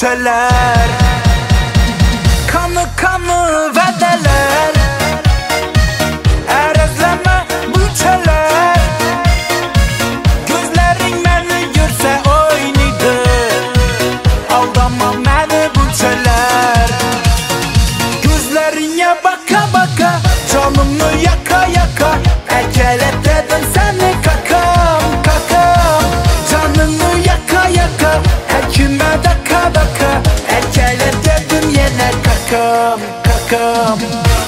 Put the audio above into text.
çöller. Kanı kanı vədələr, ərəzləmə bu çölər. Gözlərin məni görsə oynidı, aldama məni bu çölər. Gözlərinə baka baka, canımı yaka yaka, əkələt dedim səni kakam kakam. Canımı yaka yaka, həkimə daka daka, əkələt dedim yenə kakam kakam.